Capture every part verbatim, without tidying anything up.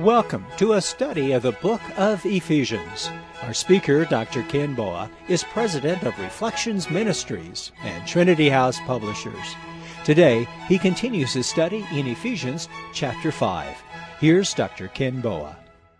Welcome to a study of the book of Ephesians. Our speaker, Doctor Ken Boa, is president of Reflections Ministries and Trinity House Publishers. Today, he continues his study in Ephesians chapter five. Here's Doctor Ken Boa.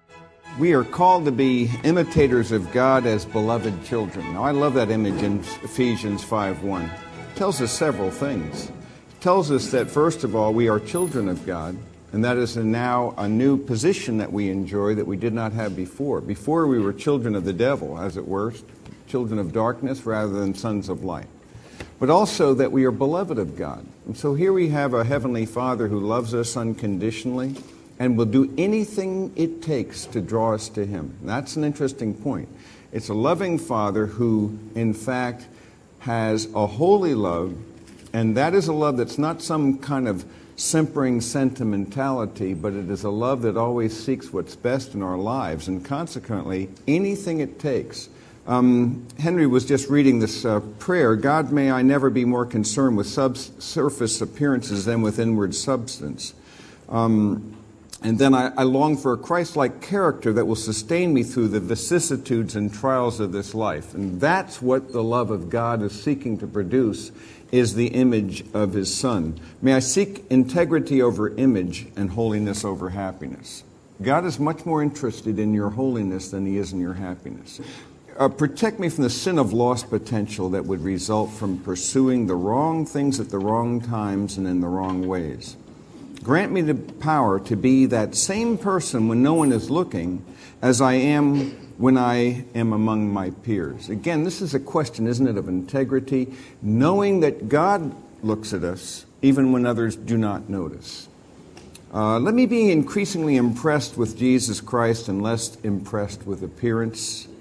We are called to be imitators of God as beloved children. Now, I love that image in Ephesians five one. It tells us several things. It tells us that, first of all, we are children of God, and that is now a new position that we enjoy that we did not have before. Before, we were children of the devil, as it were, children of darkness rather than sons of light. But also that we are beloved of God. And so here we have a Heavenly Father who loves us unconditionally and will do anything it takes to draw us to Him. And that's an interesting point. It's a loving Father who, in fact, has a holy love, and that is a love that's not some kind of simpering sentimentality, but it is a love that always seeks what's best in our lives, and consequently, anything it takes. Um, Henry was just reading this uh, prayer, God, may I never be more concerned with surface appearances than with inward substance. Um, and then I, I long for a Christ-like character that will sustain me through the vicissitudes and trials of this life. And that's what the love of God is seeking to produce, is the image of His Son. May I seek integrity over image and holiness over happiness. God is much more interested in your holiness than He is in your happiness. Uh, protect me from the sin of lost potential that would result from pursuing the wrong things at the wrong times and in the wrong ways. Grant me the power to be that same person when no one is looking as I am when I am among my peers. Again, this is a question, isn't it, of integrity, knowing that God looks at us even when others do not notice. Uh, let me be increasingly impressed with Jesus Christ and less impressed with appearance,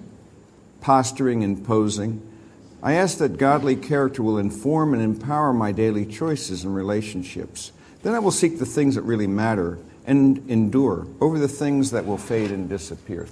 posturing, and posing. I ask that godly character will inform and empower my daily choices and relationships. Then I will seek the things that really matter and endure over the things that will fade and disappear.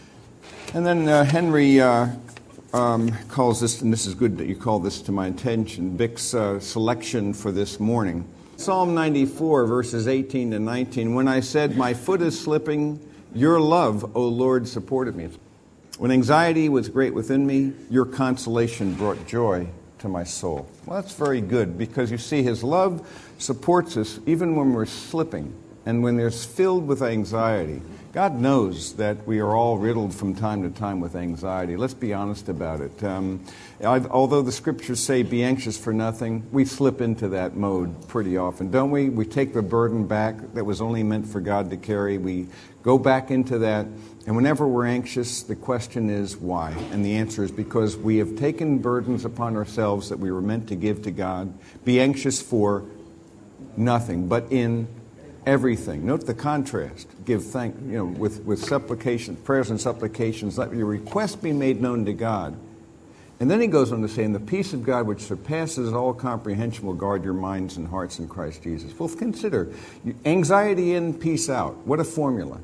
And then uh, Henry uh, um, calls this, and this is good that you call this to my attention, Bick's uh, selection for this morning. Psalm ninety-four, verses eighteen to nineteen, when I said, my foot is slipping, your love, O Lord, supported me. When anxiety was great within me, your consolation brought joy to my soul. Well, that's very good, because you see, His love supports us even when we're slipping and when there's filled with anxiety. God knows that we are all riddled from time to time with anxiety. Let's be honest about it. Um, I've, although the Scriptures say be anxious for nothing, we slip into that mode pretty often, don't we? We take the burden back that was only meant for God to carry. We go back into that. And whenever we're anxious, the question is why? And the answer is because we have taken burdens upon ourselves that we were meant to give to God. Be anxious for nothing, but in everything. Note the contrast. Give thank, you know, with, with supplications, prayers and supplications, let your requests be made known to God. And then he goes on to say, and the peace of God which surpasses all comprehension will guard your minds and hearts in Christ Jesus. Well, consider, anxiety in, peace out. What a formula.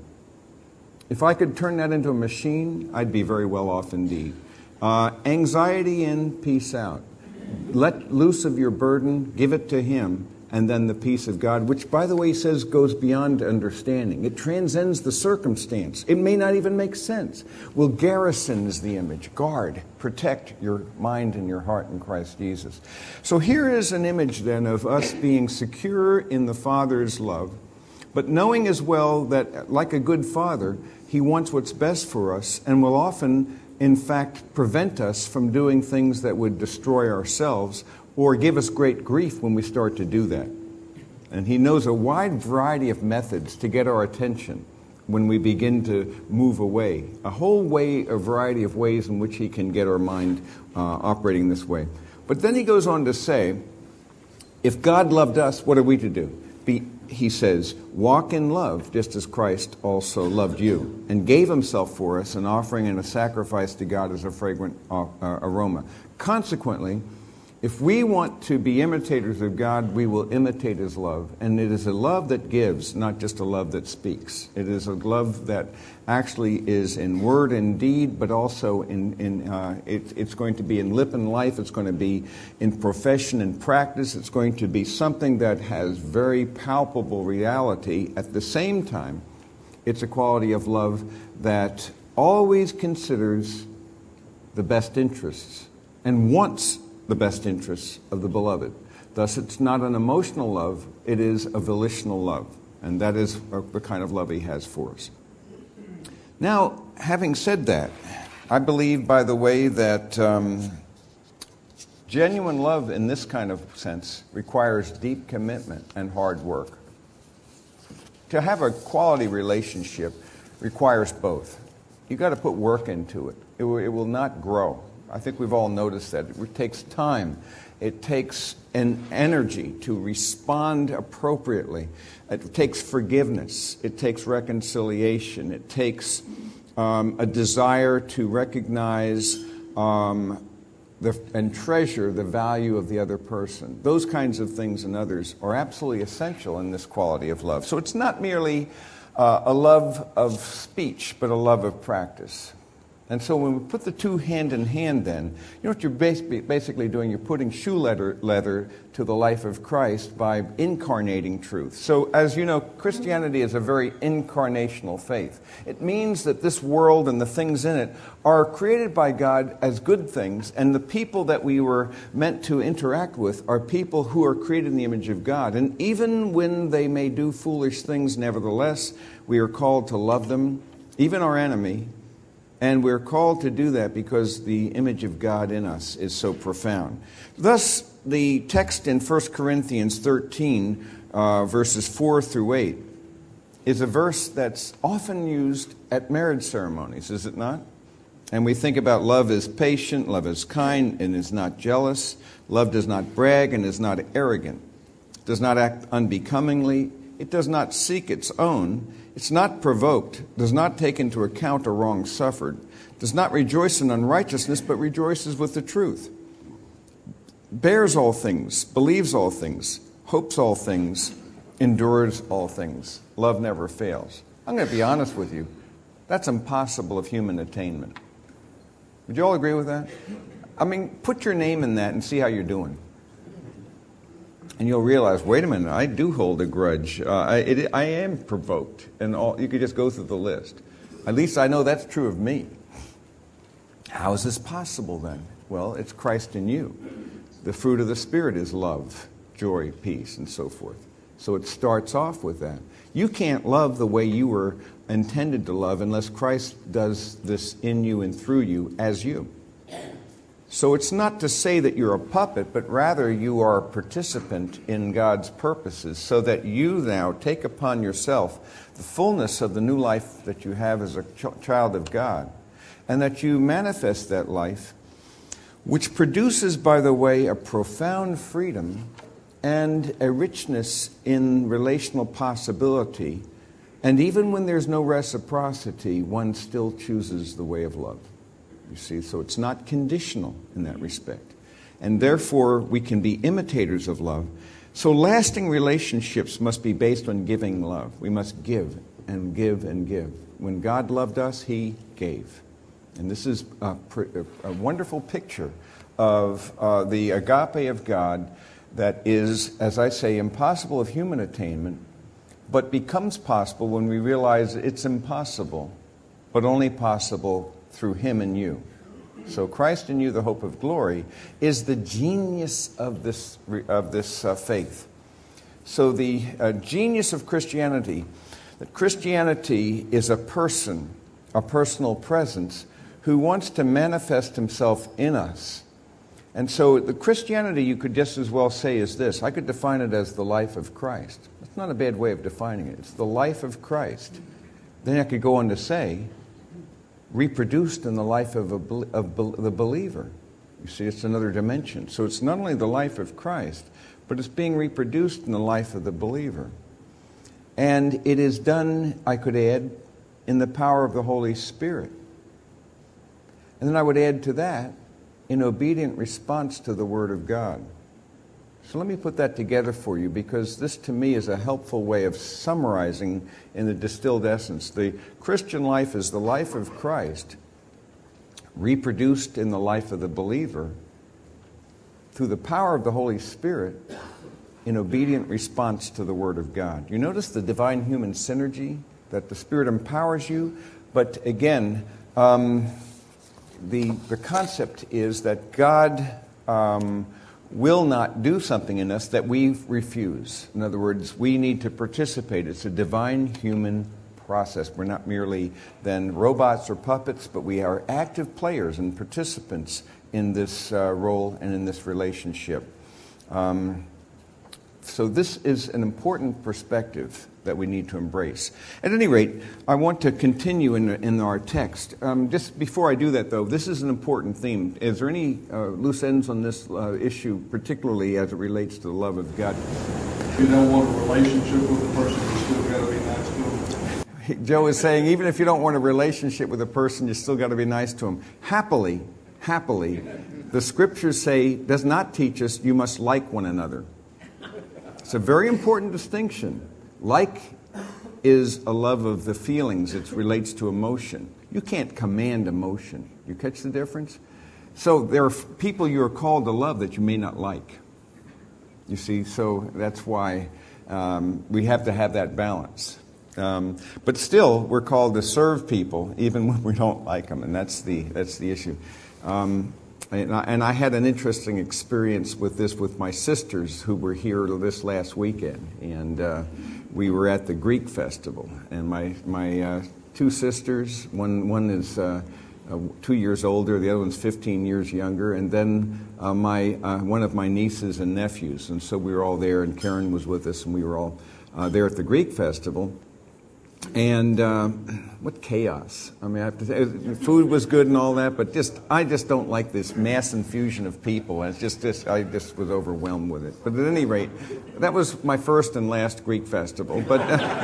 If I could turn that into a machine, I'd be very well off indeed. Uh, anxiety in, peace out. Let loose of your burden, give it to Him, and then the peace of God, which, by the way, he says goes beyond understanding. It transcends the circumstance. It may not even make sense. Well, garrison is the image. Guard, protect your mind and your heart in Christ Jesus. So here is an image, then, of us being secure in the Father's love, but knowing as well that, like a good father, He wants what's best for us and will often, in fact, prevent us from doing things that would destroy ourselves or give us great grief when we start to do that. And He knows a wide variety of methods to get our attention when we begin to move away. A whole way, a variety of ways in which He can get our mind uh, operating this way. But then he goes on to say, if God loved us, what are we to do? Be, he says, walk in love, just as Christ also loved you, and gave Himself for us, an offering and a sacrifice to God as a fragrant uh, aroma. Consequently, if we want to be imitators of God, we will imitate His love. And it is a love that gives, not just a love that speaks. It is a love that actually is in word and deed, but also in, in uh, it, it's going to be in lip and life. It's going to be in profession and practice. It's going to be something that has very palpable reality. At the same time, It's a quality of love that always considers the best interests and wants the best interests of the beloved. Thus, it's not an emotional love, it is a volitional love. And that is the kind of love he has for us. Now, having said that, I believe, by the way, that um, genuine love in this kind of sense requires deep commitment and hard work. To have a quality relationship requires both. You've got to put work into it. It will, it will not grow. I think we've all noticed that. It takes time. It takes an energy to respond appropriately. It takes forgiveness. It takes reconciliation. It takes um, a desire to recognize um, the, and treasure the value of the other person. Those kinds of things and others are absolutely essential in this quality of love. So it's not merely uh, a love of speech, but a love of practice. And so when we put the two hand in hand then, you know what you're basically doing? You're putting shoe leather, leather to the life of Christ by incarnating truth. So as you know, Christianity is a very incarnational faith. It means that this world and the things in it are created by God as good things, and the people that we were meant to interact with are people who are created in the image of God. And even when they may do foolish things, nevertheless, we are called to love them, even our enemy. And we're called to do that because the image of God in us is so profound. Thus, the text in First Corinthians thirteen, uh, verses four through eight, is a verse that's often used at marriage ceremonies, is it not? And we think about love is patient, love is kind, and is not jealous. Love does not brag and is not arrogant. It does not act unbecomingly. It does not seek its own. It's not provoked, does not take into account a wrong suffered, does not rejoice in unrighteousness, but rejoices with the truth, bears all things, believes all things, hopes all things, endures all things. Love never fails. I'm going to be honest with you. That's impossible of human attainment. Would you all agree with that? I mean, put your name in that and see how you're doing. And you'll realize, wait a minute, I do hold a grudge. Uh, I, it, I am provoked. And all, you could just go through the list. At least I know that's true of me. How is this possible then? Well, it's Christ in you. The fruit of the Spirit is love, joy, peace, and so forth. So it starts off with that. You can't love the way you were intended to love unless Christ does this in you and through you as you. So it's not to say that you're a puppet, but rather you are a participant in God's purposes so that you now take upon yourself the fullness of the new life that you have as a ch- child of God, and that you manifest that life, which produces, by the way, a profound freedom and a richness in relational possibility. And even when there's no reciprocity, one still chooses the way of love. You see, so it's not conditional in that respect. And therefore, we can be imitators of love. So lasting relationships must be based on giving love. We must give and give and give. When God loved us, He gave. And this is a, a wonderful picture of uh, the agape of God that is, as I say, impossible of human attainment, but becomes possible when we realize it's impossible, but only possible through Him and you. So Christ in you, the hope of glory, is the genius of this, of this uh, faith. So the uh, genius of Christianity, that Christianity is a person, a personal presence, who wants to manifest Himself in us. And so the Christianity, you could just as well say, is this. I could define it as the life of Christ. That's not a bad way of defining it. It's the life of Christ. Then I could go on to say, reproduced in the life of, a, of the believer. You see, it's another dimension. So it's not only the life of Christ, but it's being reproduced in the life of the believer. And it is done, I could add, in the power of the Holy Spirit. And then I would add to that, in obedient response to the Word of God. So let me put that together for you, because this to me is a helpful way of summarizing in the distilled essence. The Christian life is the life of Christ, reproduced in the life of the believer through the power of the Holy Spirit in obedient response to the Word of God. You notice the divine-human synergy that the Spirit empowers you. But again, um, the, the concept is that God um, will not do something in us that we refuse. In other words, we need to participate. It's a divine human process. We're not merely then robots or puppets, but we are active players and participants in this uh, role and in this relationship. Um, so this is an important perspective that we need to embrace. At any rate, I want to continue in, in our text. Um, just before I do that, though, this is an important theme. Is there any uh, loose ends on this uh, issue, particularly as it relates to the love of God? If you don't want a relationship with a person, you still got to be nice to them. Joe is saying, even if you don't want a relationship with a person, you still got to be nice to them. Happily, happily, the Scriptures say, does not teach us you must like one another. It's a very important distinction. Like is a love of the feelings. It relates to emotion. You can't command emotion. You catch the difference? So there are people you are called to love that you may not like. You see, so that's why um, we have to have that balance. Um, but still, we're called to serve people even when we don't like them, and that's the that's the issue. Um, and, I, and I had an interesting experience with this with my sisters who were here this last weekend, and uh, we were at the Greek festival. And my my uh, two sisters, one one is uh, uh, two years older, the other one's fifteen years younger, and then uh, my uh, one of my nieces and nephews. And so we were all there, and Karen was with us, and we were all uh, there at the Greek festival. And uh, what chaos. I mean, I have to say, food was good and all that, but just I just don't like this mass infusion of people. And it's just this, I just was overwhelmed with it. But at any rate, that was my first and last Greek festival. But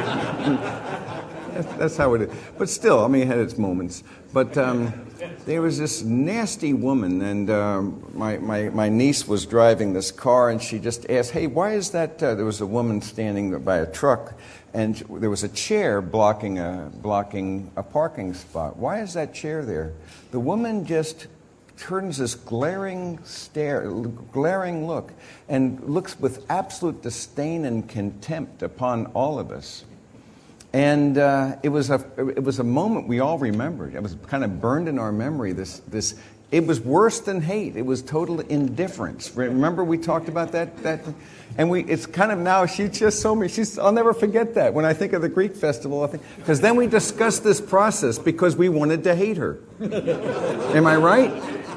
uh, that's how it is. But still, I mean, it had its moments. But um, there was this nasty woman, and um, my, my, my niece was driving this car, and she just asked, hey, why is that? Uh, there was a woman standing by a truck, and there was a chair blocking a blocking a parking spot. Why is that chair there? The woman just turns this glaring stare, glaring look, and looks with absolute disdain and contempt upon all of us. And uh, it was a it was a moment we all remembered. It was kind of burned in our memory. This this. It was worse than hate. It was total indifference. Remember we talked about that? That, and we. It's kind of now, she just told me, she's, I'll never forget that. When I think of the Greek festival, I think, because then we discussed this process because we wanted to hate her. Am I right?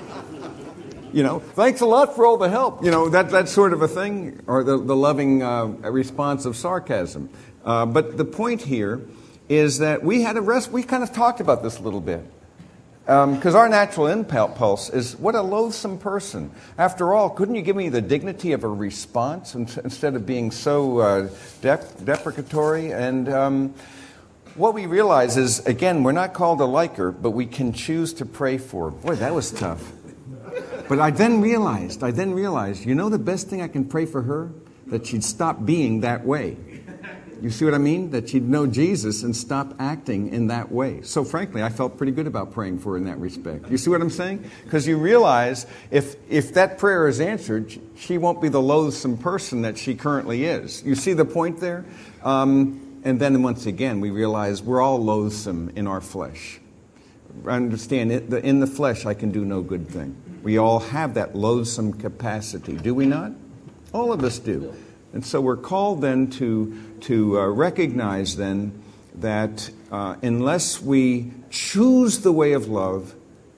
You know, thanks a lot for all the help. You know, that, that sort of a thing, or the, the loving uh, response of sarcasm. Uh, but the point here is that we had a rest, we kind of talked about this a little bit. Because um, our natural impulse is, what a loathsome person. After all, couldn't you give me the dignity of a response instead of being so uh, dep- deprecatory? And um, what we realize is, again, we're not called to like her, but we can choose to pray for her. Boy, that was tough. But I then realized, I then realized, you know the best thing I can pray for her? That she'd stop being that way. You see what I mean? That she'd know Jesus and stop acting in that way. So frankly, I felt pretty good about praying for her in that respect. You see what I'm saying? Because you realize if if that prayer is answered, she won't be the loathsome person that she currently is. You see the point there? Um, and then once again, we realize we're all loathsome in our flesh. I understand, it, in the flesh I can do no good thing. We all have that loathsome capacity, do we not? All of us do. And so we're called then to, to uh, recognize then that uh, unless we choose the way of love,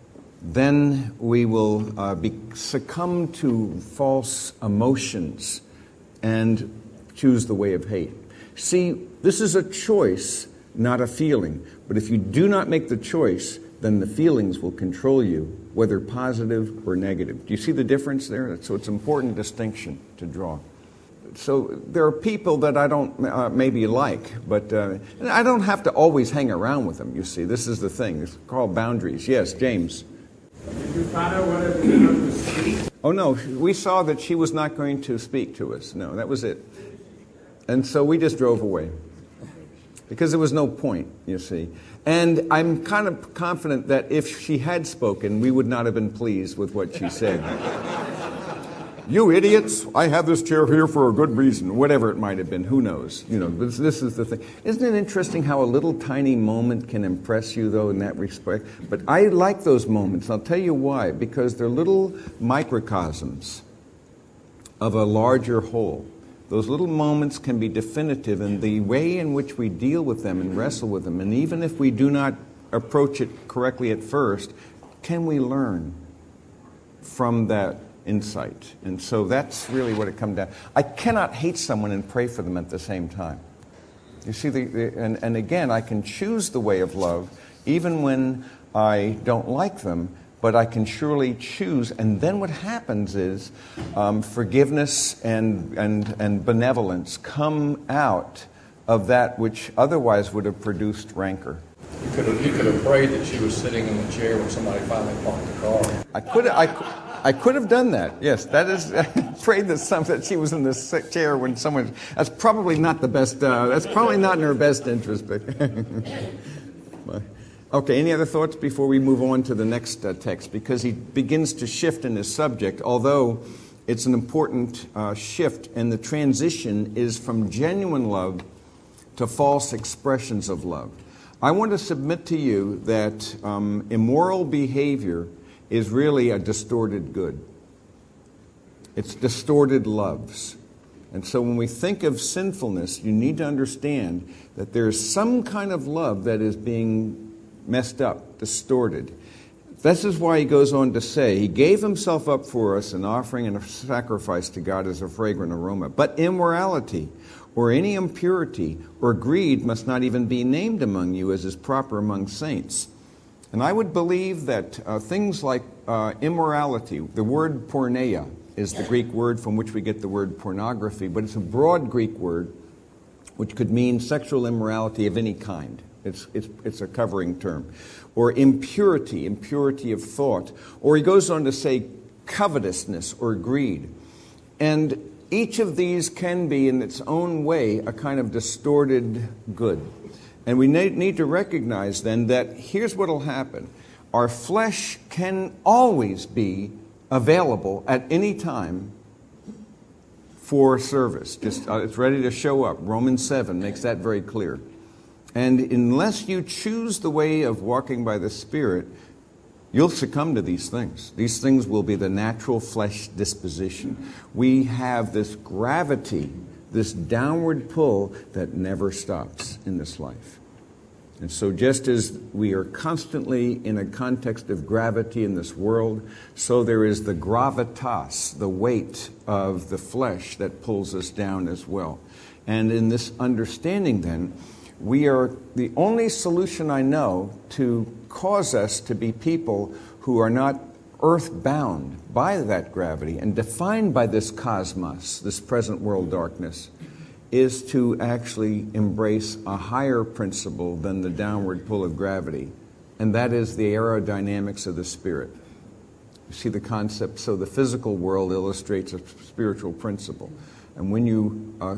then we will uh, be, succumb to false emotions and choose the way of hate. See, this is a choice, not a feeling. But if you do not make the choice, then the feelings will control you, whether positive or negative. Do you see the difference there? So it's an important distinction to draw. So there are people that I don't uh, maybe like, but uh, I don't have to always hang around with them, you see. This is the thing. It's called boundaries. Yes, James. Did you find out whether she was going to speak? Oh, no. We saw that she was not going to speak to us. No, that was it. And so we just drove away because there was no point, you see. And I'm kind of confident that if she had spoken, we would not have been pleased with what she said. You idiots, I have this chair here for a good reason. Whatever it might have been, who knows? You know, this, this is the thing. Isn't it interesting how a little tiny moment can impress you, though, in that respect? But I like those moments. I'll tell you why. Because they're little microcosms of a larger whole. Those little moments can be definitive in the way in which we deal with them and wrestle with them. And even if we do not approach it correctly at first, can we learn from that insight? And so that's really what it comes down. I cannot hate someone and pray for them at the same time. You see, the, the, and, and again, I can choose the way of love even when I don't like them, but I can surely choose. And then what happens is um, forgiveness and, and, and benevolence come out of that which otherwise would have produced rancor. You could have, you could have prayed that she was sitting in the chair when somebody finally parked the car. I could have, I, I could have done that. Yes, that is. I prayed that some that she was in this chair when someone. That's probably not the best. Uh, that's probably not in her best interest. But okay. Any other thoughts before we move on to the next uh, text? Because he begins to shift in his subject, although it's an important uh, shift, and the transition is from genuine love to false expressions of love. I want to submit to you that um, immoral behavior is really a distorted good. It's distorted loves. And so when we think of sinfulness, you need to understand that there's some kind of love that is being messed up, distorted. This is why he goes on to say, he gave himself up for us, an offering and a sacrifice to God as a fragrant aroma. But immorality or any impurity or greed must not even be named among you as is proper among saints. And I would believe that uh, things like uh, immorality, the word porneia is the Greek word from which we get the word pornography, but it's a broad Greek word which could mean sexual immorality of any kind. It's, it's, it's a covering term. Or impurity, impurity of thought. Or he goes on to say covetousness or greed. And each of these can be, in its own way, a kind of distorted good. And we need to recognize then that here's what will happen. Our flesh can always be available at any time for service. Just uh, it's ready to show up. Romans seven makes that very clear. And unless you choose the way of walking by the Spirit, you'll succumb to these things. These things will be the natural flesh disposition. We have this gravity, this downward pull that never stops in this life. And so just as we are constantly in a context of gravity in this world, so there is the gravitas, the weight of the flesh that pulls us down as well. And in this understanding then, we are the only solution I know to cause us to be people who are not earthbound by that gravity and defined by this cosmos, this present world darkness, is to actually embrace a higher principle than the downward pull of gravity, and that is the aerodynamics of the Spirit. You see the concept? So the physical world illustrates a spiritual principle. And when you uh,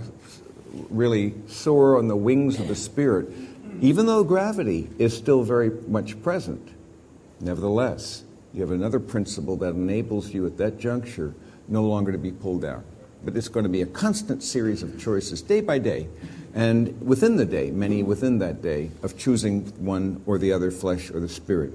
really soar on the wings of the Spirit, even though gravity is still very much present, nevertheless, you have another principle that enables you at that juncture no longer to be pulled out. But it's going to be a constant series of choices, day by day, and within the day, many within that day, of choosing one or the other, flesh or the Spirit.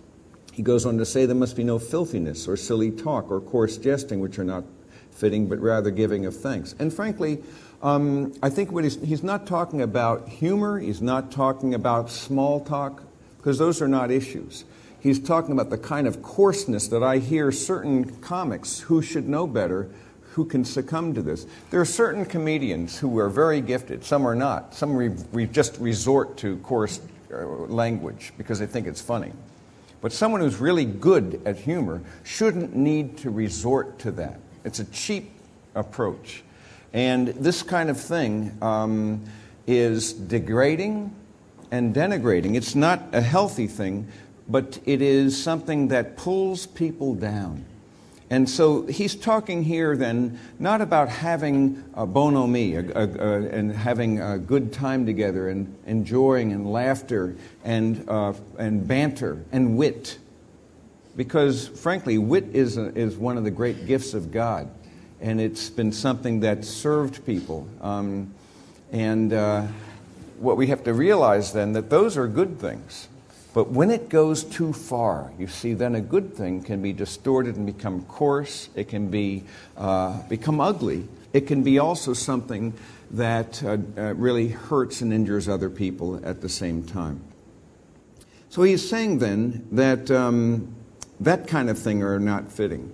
He goes on to say there must be no filthiness or silly talk or coarse jesting, which are not fitting, but rather giving of thanks. And frankly, um, I think what he's, he's not talking about humor, he's not talking about small talk, because those are not issues. He's talking about the kind of coarseness that I hear certain comics who should know better who can succumb to this. There are certain comedians who are very gifted. Some are not. Some re- re- just resort to coarse uh, language because they think it's funny. But someone who's really good at humor shouldn't need to resort to that. It's a cheap approach. And this kind of thing um, is degrading and denigrating. It's not a healthy thing, but it is something that pulls people down. And so he's talking here then not about having a bonhomie a, a, a, and having a good time together and enjoying and laughter and uh, and banter and wit, because frankly wit is a, is one of the great gifts of God. and it's been something that served people. Um, and uh, what we have to realize then, that those are good things. But when it goes too far, you see, then a good thing can be distorted and become coarse. It can be uh, become ugly. It can be also something that uh, uh, really hurts and injures other people at the same time. So he's saying then that um, that kind of thing are not fitting.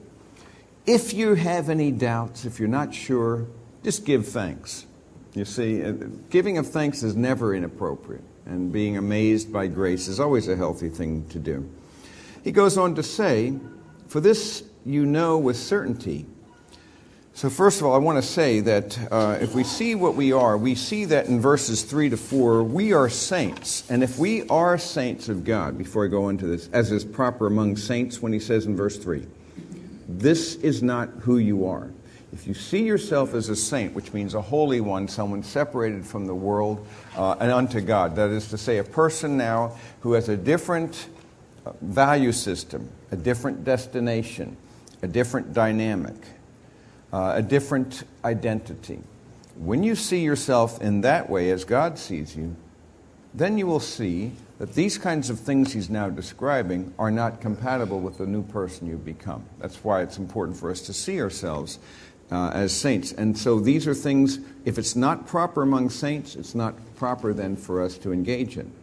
If you have any doubts, if you're not sure, just give thanks. You see, uh, giving of thanks is never inappropriate. And being amazed by grace is always a healthy thing to do. He goes on to say, for this you know with certainty. So first of all, I want to say that uh, if we see what we are, we see that in verses three to four, we are saints. And if we are saints of God, before I go into this, as is proper among saints when he says in verse three, this is not who you are. If you see yourself as a saint, which means a holy one, someone separated from the world uh, and unto God, that is to say, a person now who has a different value system, a different destination, a different dynamic, uh, a different identity. When you see yourself in that way as God sees you, then you will see that these kinds of things he's now describing are not compatible with the new person you've become. That's why it's important for us to see ourselves Uh, as saints. And so these are things, if it's not proper among saints, it's not proper then for us to engage in.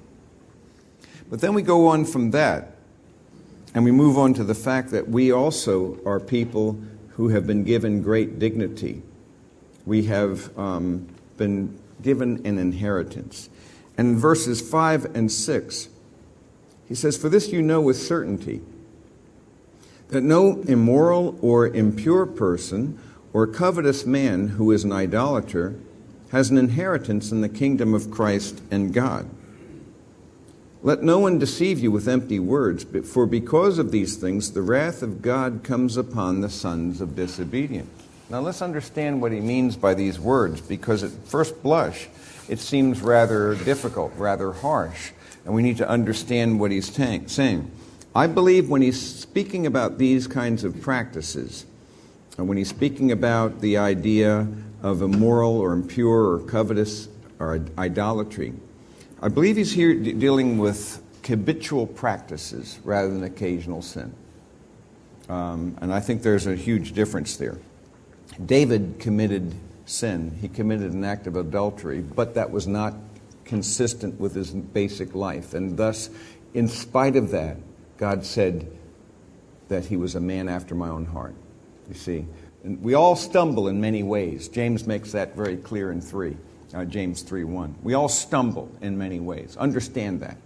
But then we go on from that, and we move on to the fact that we also are people who have been given great dignity. We have um, been given an inheritance. And in verses five and six, he says, for this you know with certainty, that no immoral or impure person or covetous man who is an idolater has an inheritance in the kingdom of Christ and God. Let no one deceive you with empty words, for because of these things the wrath of God comes upon the sons of disobedience. Now let's understand what he means by these words, because at first blush it seems rather difficult, rather harsh, and we need to understand what he's ta- saying. I believe when he's speaking about these kinds of practices, and when he's speaking about the idea of immoral or impure or covetous or idolatry, I believe he's here de- dealing with habitual practices rather than occasional sin. Um, and I think there's a huge difference there. David committed sin. He committed an act of adultery, but that was not consistent with his basic life. And thus, in spite of that, God said that he was a man after my own heart. You see, and we all stumble in many ways. James makes that very clear in three, uh, James three one. We all stumble in many ways. Understand that.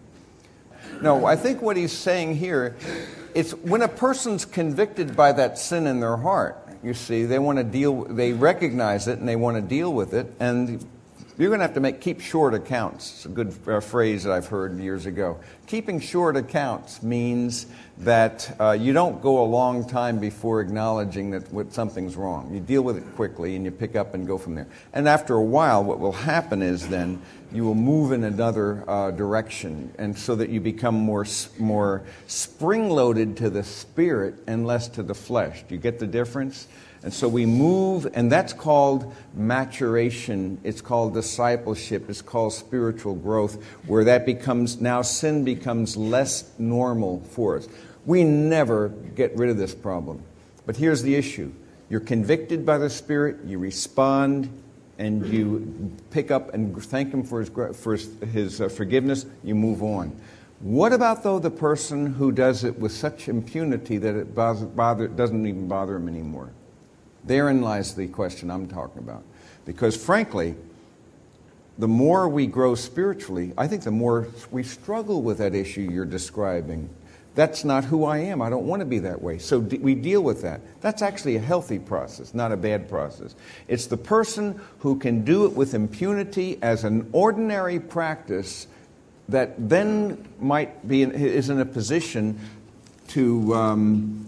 No, I think what he's saying here, it's when a person's convicted by that sin in their heart, you see, they want to deal, they recognize it and they want to deal with it, and you're going to have to make keep short accounts. It's a good uh, phrase that I've heard years ago. Keeping short accounts means that uh, you don't go a long time before acknowledging that what, something's wrong. You deal with it quickly and you pick up and go from there. And after a while, what will happen is then you will move in another uh, direction, and so that you become more more spring-loaded to the spirit and less to the flesh. Do you get the difference? And so we move, and that's called maturation. It's called discipleship. It's called spiritual growth, where that becomes, now sin becomes less normal for us. We never get rid of this problem. But here's the issue. You're convicted by the Spirit, you respond, and you pick up and thank Him for His, for his, his uh, forgiveness, you move on. What about, though, the person who does it with such impunity that it bother, bother, doesn't even bother him anymore? Therein lies the question I'm talking about. Because frankly, the more we grow spiritually, I think the more we struggle with that issue you're describing. That's not who I am. I don't want to be that way. So d- we deal with that. That's actually a healthy process, not a bad process. It's the person who can do it with impunity as an ordinary practice that then might be in, is in a position to, um,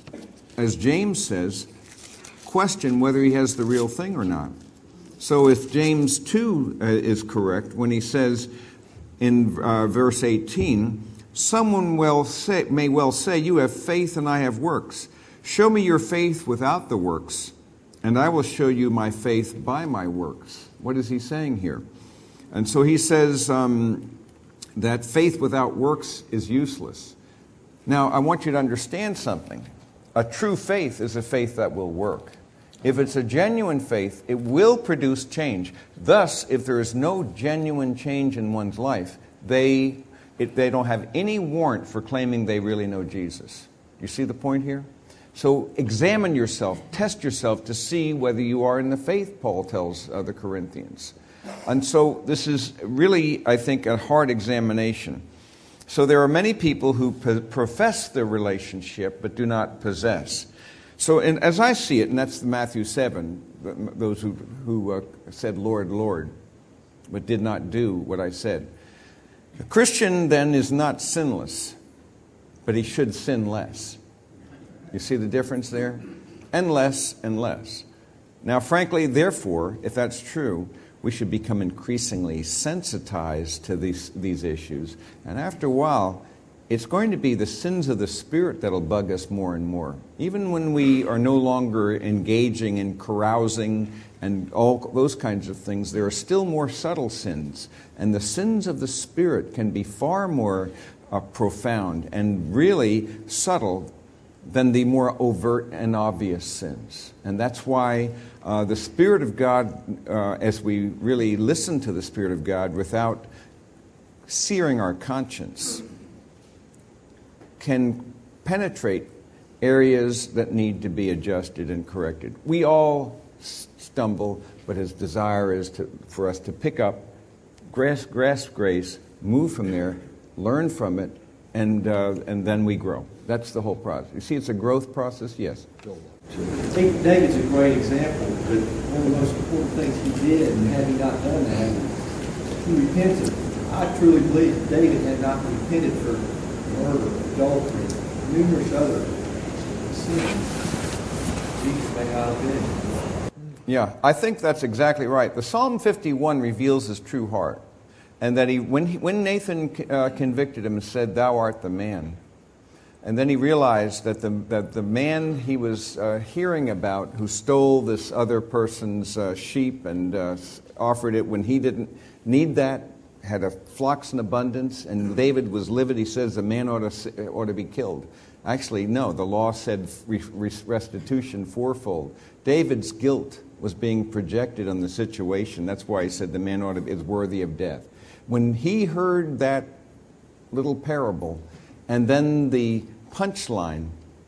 as James says, question whether he has the real thing or not. So if James two uh, is correct when he says in uh, verse eighteen, someone will say, may well say, you have faith and I have works. Show me your faith without the works, and I will show you my faith by my works. What is he saying here? And so he says um, that faith without works is useless. Now, I want you to understand something. A true faith is a faith that will work. If it's a genuine faith, it will produce change. Thus, if there is no genuine change in one's life, they, it, they don't have any warrant for claiming they really know Jesus. You see the point here? So examine yourself, test yourself to see whether you are in the faith, Paul tells uh, the Corinthians. And so this is really, I think, a hard examination. So there are many people who p- profess their relationship but do not possess. So and as I see it, and that's Matthew seven, those who, who uh, said, Lord, Lord, but did not do what I said. A Christian then is not sinless, but he should sin less. You see the difference there? And less and less. Now, frankly, therefore, if that's true, we should become increasingly sensitized to these, these issues. And after a while, it's going to be the sins of the Spirit that'll bug us more and more. Even when we are no longer engaging in carousing and all those kinds of things, there are still more subtle sins. And the sins of the Spirit can be far more uh, profound and really subtle than the more overt and obvious sins. And that's why uh, the Spirit of God, uh, as we really listen to the Spirit of God without searing our conscience, can penetrate areas that need to be adjusted and corrected. We all stumble, but His desire is to, for us to pick up, grasp, grasp grace, move from there, learn from it, and uh, and then we grow. That's the whole process. You see, it's a growth process. Yes. I think David's a great example, but one of the most important things he did, and had he not done that, he repented. I truly believe if David had not repented for murder, adultery, numerous other sins, Jesus may not have been. Yeah, I think that's exactly right. The Psalm fifty-one reveals his true heart, and that he, when he, when Nathan uh, convicted him and said, "Thou art the man," and then he realized that the that the man he was uh, hearing about, who stole this other person's uh, sheep and uh, offered it when he didn't need that, had a flocks in abundance, and David was livid. He says the man ought to ought to be killed. Actually, no. The law said restitution fourfold. David's guilt was being projected on the situation. That's why he said the man ought to, is worthy of death. When he heard that little parable, and then the punchline,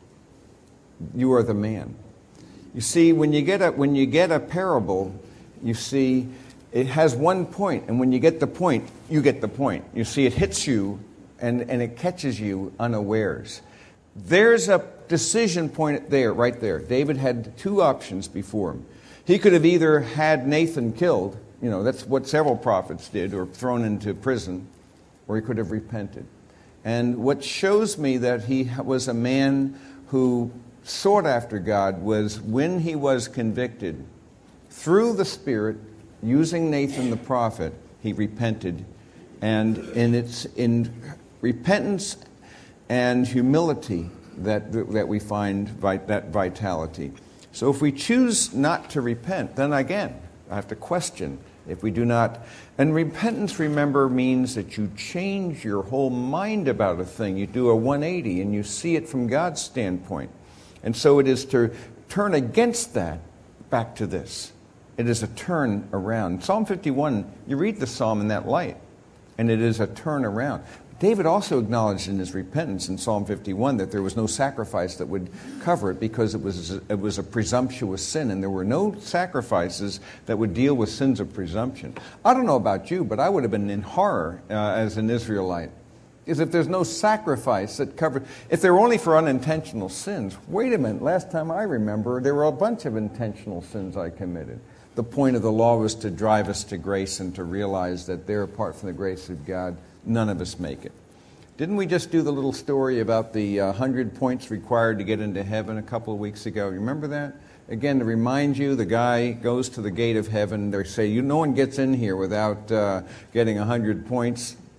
"You are the man." You see, when you get a when you get a parable, you see it has one point, and when you get the point, you get the point. You see, it hits you, and, and it catches you unawares. There's a decision point there, right there. David had two options before him. He could have either had Nathan killed, you know, that's what several prophets did, or thrown into prison, or he could have repented. And what shows me that he was a man who sought after God was when he was convicted, through the Spirit, using Nathan the prophet, he repented. And in its in repentance and humility that that we find vi- that vitality. So if we choose not to repent, then again, I have to question if we do not. And repentance, remember, means that you change your whole mind about a thing. You do a one eighty and you see it from God's standpoint. And so it is to turn against that back to this. It is a turn around. Psalm fifty-one, you read the psalm in that light, and it is a turn around. David also acknowledged in his repentance in Psalm fifty-one that there was no sacrifice that would cover it because it was it was a presumptuous sin, and there were no sacrifices that would deal with sins of presumption. I don't know about you, but I would have been in horror uh, as an Israelite, is if there's no sacrifice that covered. If they're only for unintentional sins, wait a minute, last time I remember, there were a bunch of intentional sins I committed. The point of the law was to drive us to grace and to realize that there, apart from the grace of God, none of us make it. Didn't we just do the little story about the uh, hundred points required to get into heaven a couple of weeks ago? Remember that? Again, to remind you, the guy goes to the gate of heaven. They say, you, no one gets in here without uh, getting a hundred points.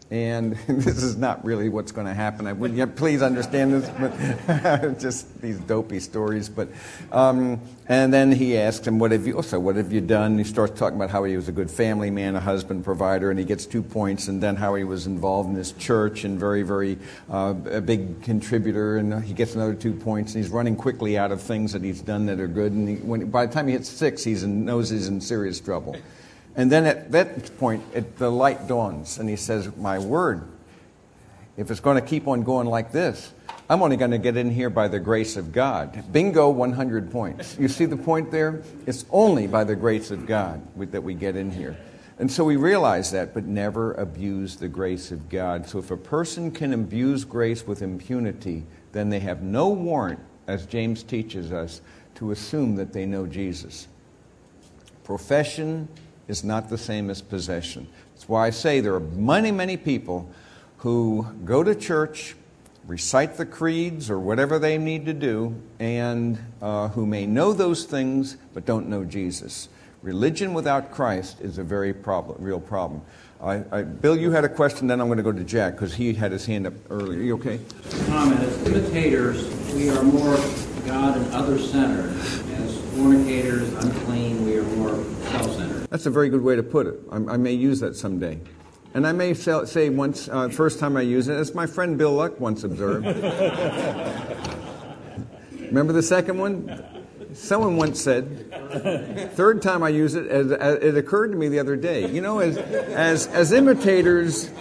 And this is not really what's going to happen. I would, yeah, please understand this, but just these dopey stories. But um, and then he asks him, "What have you? So what have you done?" He starts talking about how he was a good family man, a husband, provider, and he gets two points. And then how he was involved in his church and very, very uh, a big contributor, and he gets another two points. And he's running quickly out of things that he's done that are good. And he, when, by the time he hits six, he knows he's in serious trouble. And then at that point, it, the light dawns, and he says, "My word, if it's going to keep on going like this, I'm only going to get in here by the grace of God." Bingo, one hundred points. You see the point there? It's only by the grace of God that we get in here. And so we realize that, but never abuse the grace of God. So if a person can abuse grace with impunity, then they have no warrant, as James teaches us, to assume that they know Jesus. Profession is not the same as possession. That's why I say there are many, many people who go to church, recite the creeds or whatever they need to do, and uh, who may know those things but don't know Jesus. Religion without Christ is a very problem, real problem. I, I, Bill, you had a question, then I'm going to go to Jack because he had his hand up earlier. Are you okay? Comment. As imitators, we are more God and other-centered. As fornicators, unclean, we are more self-centered. That's a very good way to put it. I, I may use that someday. And I may say once, uh, first time I use it, as my friend Bill Luck once observed. Remember the second one? Someone once said, third time I use it, as, as, it occurred to me the other day. You know, as as, as imitators,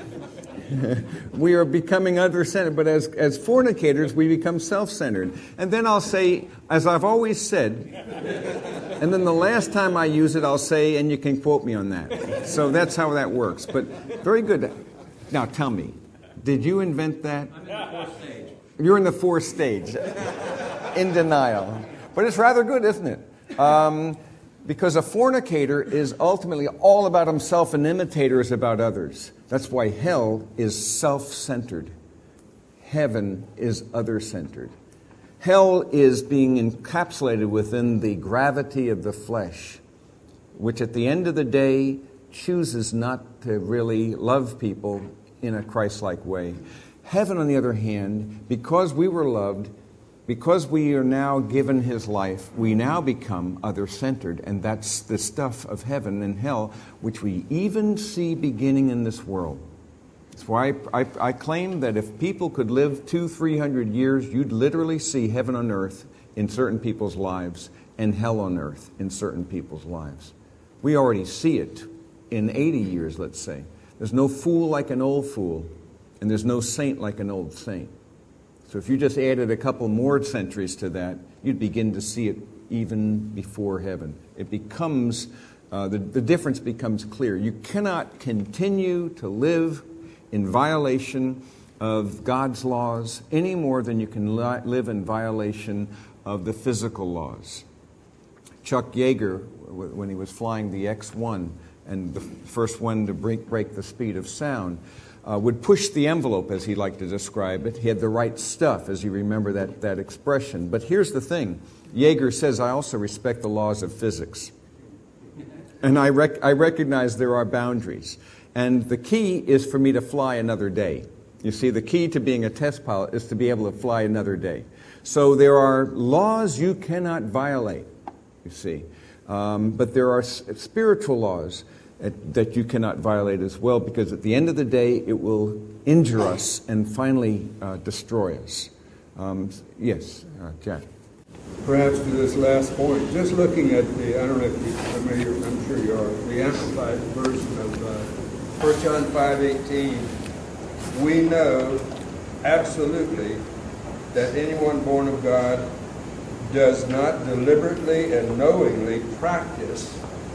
we are becoming other-centered, but as, as fornicators, we become self-centered. And then I'll say, as I've always said, and then the last time I use it, I'll say, and you can quote me on that. So that's how that works. But very good. Now tell me, did you invent that? I'm in the fourth stage. You're in the fourth stage, in denial. But it's rather good, isn't it? Um, because a fornicator is ultimately all about himself, and imitator is about others. That's why hell is self-centered. Heaven is other-centered. Hell is being encapsulated within the gravity of the flesh, which at the end of the day chooses not to really love people in a Christ-like way. Heaven, on the other hand, because we were loved, because we are now given His life, we now become other-centered, and that's the stuff of heaven and hell, which we even see beginning in this world. That's why I, I, I claim that if people could live two, three hundred years, you'd literally see heaven on earth in certain people's lives and hell on earth in certain people's lives. We already see it in eighty years, let's say. There's no fool like an old fool, and there's no saint like an old saint. So if you just added a couple more centuries to that, you'd begin to see it even before heaven. It becomes, uh, the, the difference becomes clear. You cannot continue to live in violation of God's laws any more than you can li- live in violation of the physical laws. Chuck Yeager, when he was flying the X one, and the first one to break, break the speed of sound, Uh, would push the envelope, as he liked to describe it. He had the right stuff, as you remember that, that expression. But here's the thing. Yeager says, I also respect the laws of physics. And I, rec- I recognize there are boundaries. And the key is for me to fly another day. You see, the key to being a test pilot is to be able to fly another day. So there are laws you cannot violate, you see. Um, but there are s- spiritual laws that you cannot violate as well, because at the end of the day, it will injure us and finally uh, destroy us. Um, yes, uh, Jack. Perhaps to this last point, just looking at the, I don't know if you're familiar, I'm sure you are, the Amplified version of uh, First John five eighteen, we know absolutely that anyone born of God does not deliberately and knowingly practice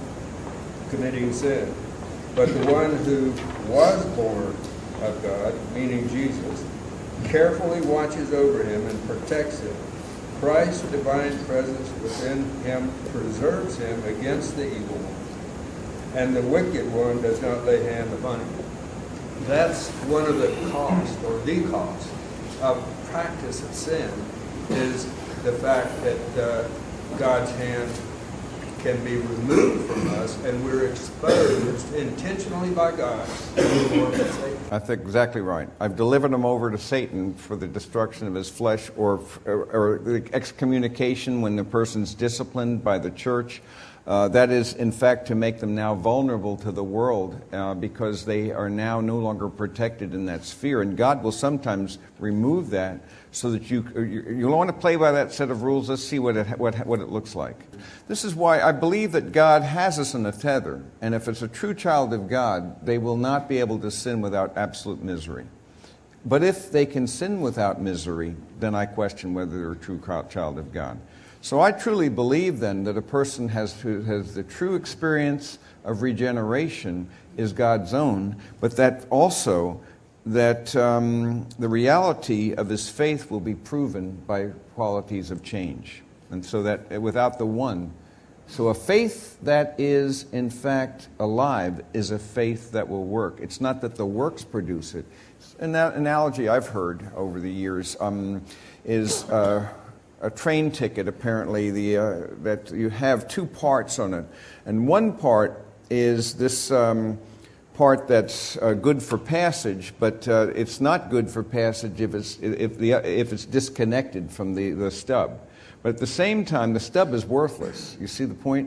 committing sin. But the one who was born of God, meaning Jesus, carefully watches over him and protects him. Christ's divine presence within him preserves him against the evil one, and the wicked one does not lay hand upon him. That's one of the costs, or the cost, of practice of sin, is the fact that uh, God's hand can be removed from us, and we're exposed intentionally by God to the work of Satan. I think exactly right. I've delivered them over to Satan for the destruction of his flesh, or, or, or the excommunication when the person's disciplined by the church. Uh, that is, in fact, to make them now vulnerable to the world uh, because they are now no longer protected in that sphere. And God will sometimes remove that so that you you, you want to play by that set of rules. Let's see what it what what it looks like. This is why I believe that God has us in a tether, and if it's a true child of God, they will not be able to sin without absolute misery. But if they can sin without misery, then I question whether they're a true child of God. So I truly believe then that a person has to, has the true experience of regeneration is God's own, but that also that um, the reality of his faith will be proven by qualities of change. And so that without the one, so a faith that is in fact alive is a faith that will work. It's not that the works produce it. An analogy I've heard over the years um, is uh, a train ticket, apparently, the uh, that you have two parts on it. And one part is this um, part that's uh, good for passage, but uh, it's not good for passage if it's, if the, if it's disconnected from the, the stub. But at the same time, the stub is worthless. You see the point?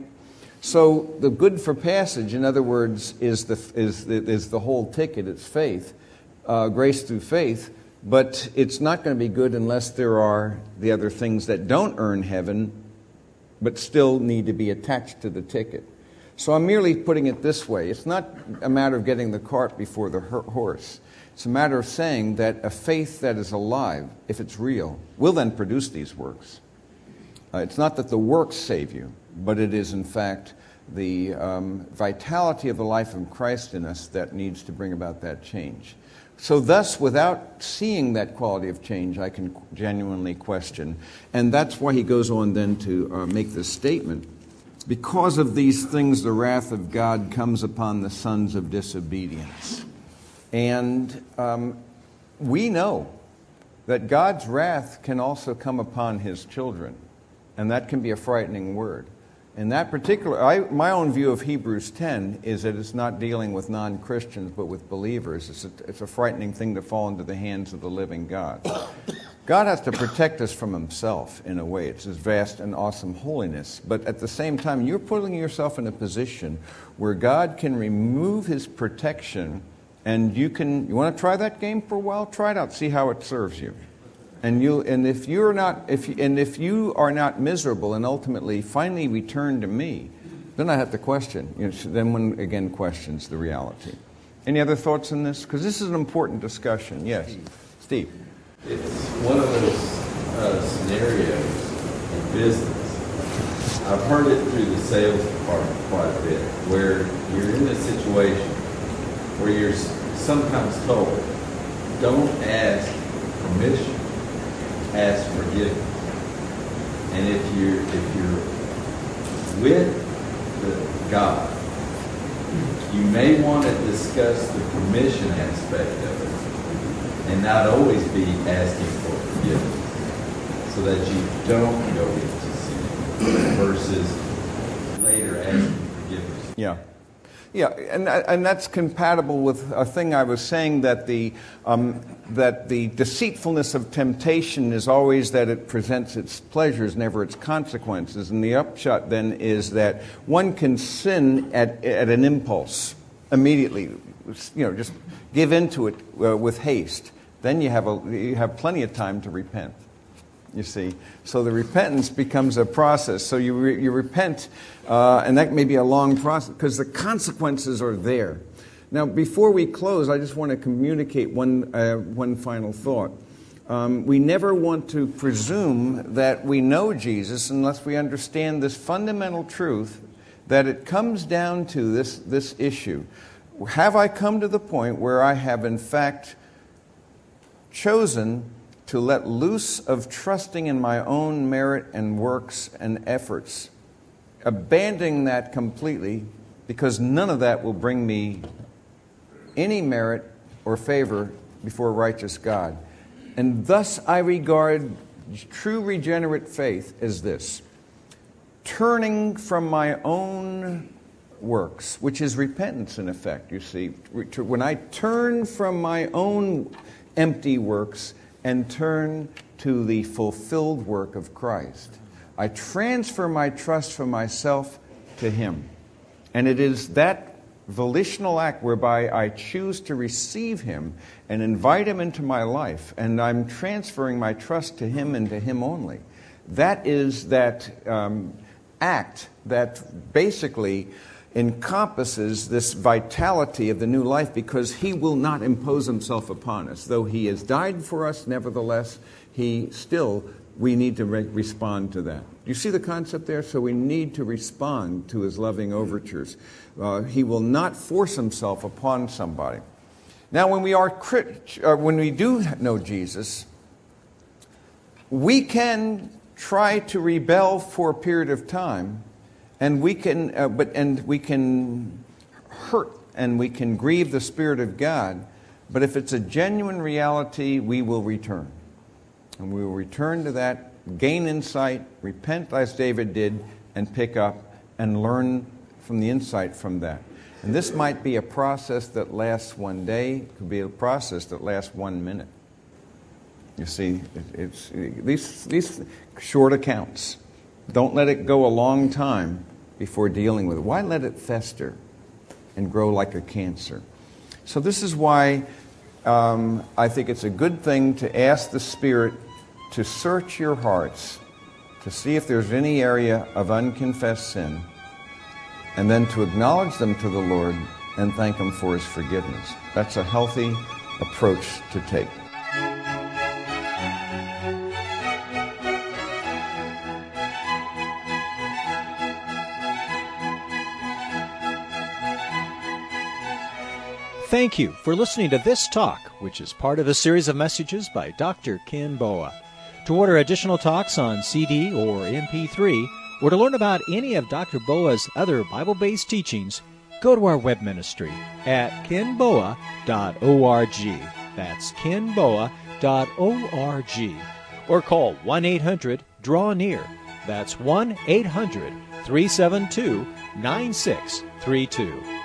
So the good for passage, in other words, is the, is the, is the whole ticket. It's faith, uh, grace through faith. But it's not going to be good unless there are the other things that don't earn heaven, but still need to be attached to the ticket. So I'm merely putting it this way. It's not a matter of getting the cart before the horse. It's a matter of saying that a faith that is alive, if it's real, will then produce these works. Uh, it's not that the works save you, but it is in fact the um, vitality of the life of Christ in us that needs to bring about that change. So thus, without seeing that quality of change, I can genuinely question. And that's why he goes on then to uh, make this statement. Because of these things, the wrath of God comes upon the sons of disobedience. And um, we know that God's wrath can also come upon his children. And that can be a frightening word. In that particular, I, my own view of Hebrews ten is that it's not dealing with non-Christians, but with believers. It's a, it's a frightening thing to fall into the hands of the living God. God has to protect us from himself, in a way. It's his vast and awesome holiness. But at the same time, you're putting yourself in a position where God can remove his protection, and you can, you want to try that game for a while? Try it out. See how it serves you. And you, and if you're not, if and if you are not miserable, and ultimately finally return to me, then I have to question. You know, then one again questions the reality. Any other thoughts on this? Because this is an important discussion. Yes, Steve. It's one of those uh, scenarios in business. I've heard it through the sales department quite a bit, where you're in a situation where you're sometimes told, "Don't ask permission." Ask forgiveness. And if you're if you're with the God, you may want to discuss the permission aspect of it, and not always be asking for forgiveness, so that you don't go into sin, versus later asking forgiveness. Yeah. Yeah, and and that's compatible with a thing I was saying, that the um, that the deceitfulness of temptation is always that it presents its pleasures, never its consequences. And the upshot then is that one can sin at at an impulse immediately, you know, just give into it uh, with haste. Then you have a you have plenty of time to repent. You see, so the repentance becomes a process. So you re, you repent, uh, and that may be a long process because the consequences are there. Now, before we close, I just want to communicate one uh, one final thought. Um, we never want to presume that we know Jesus unless we understand this fundamental truth that it comes down to this this issue: have I come to the point where I have, in fact, chosen to let loose of trusting in my own merit and works and efforts, abandoning that completely, because none of that will bring me any merit or favor before a righteous God. And thus I regard true regenerate faith as this: turning from my own works, which is repentance in effect, you see. When I turn from my own empty works and turn to the fulfilled work of Christ, I transfer my trust from myself to Him. And it is that volitional act whereby I choose to receive Him and invite Him into my life, and I'm transferring my trust to Him and to Him only. That is that um, act that basically encompasses this vitality of the new life, because He will not impose Himself upon us. Though He has died for us, nevertheless, He still, we need to re- respond to that. You see the concept there? So we need to respond to His loving overtures. Uh, he will not force Himself upon somebody. Now, when we are crit- uh, when we do know Jesus, we can try to rebel for a period of time, and we can, uh, but and we can hurt and we can grieve the Spirit of God. But if it's a genuine reality, we will return, and we will return to that, gain insight, repent as David did, and pick up and learn from the insight from that. And this might be a process that lasts one day. It could be a process that lasts one minute. You see, it, it's these these short accounts. Don't let it go a long time before dealing with it. Why let it fester and grow like a cancer? So this is why um, I think it's a good thing to ask the Spirit to search your hearts, to see if there's any area of unconfessed sin, and then to acknowledge them to the Lord and thank Him for His forgiveness. That's a healthy approach to take. Thank you for listening to This Talk, which is part of a series of messages by Doctor Ken Boa. To order additional talks on C D or M P three, or to learn about any of Doctor Boa's other Bible-based teachings, go to our web ministry at ken boa dot org. That's ken boa dot org. Or call one eight hundred draw near. That's one eight hundred three seven two nine six three two.